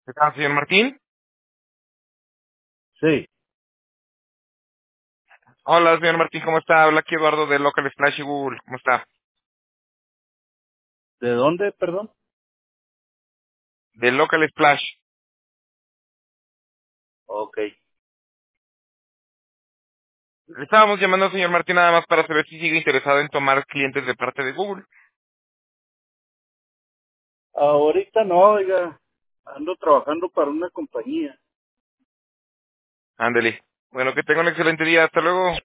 ¿Qué tal, señor Martín? Sí. Hola, señor Martín, ¿cómo está? Habla aquí Eduardo de Local Splash y Google. ¿Cómo está? ¿De dónde, perdón? De Local Splash. Ok. Le estábamos llamando, señor Martín, nada más para saber si sigue interesado en tomar clientes de parte de Google. Ahorita no, oiga. Ando trabajando para una compañía. Ándele. Bueno, que tenga un excelente día. Hasta luego.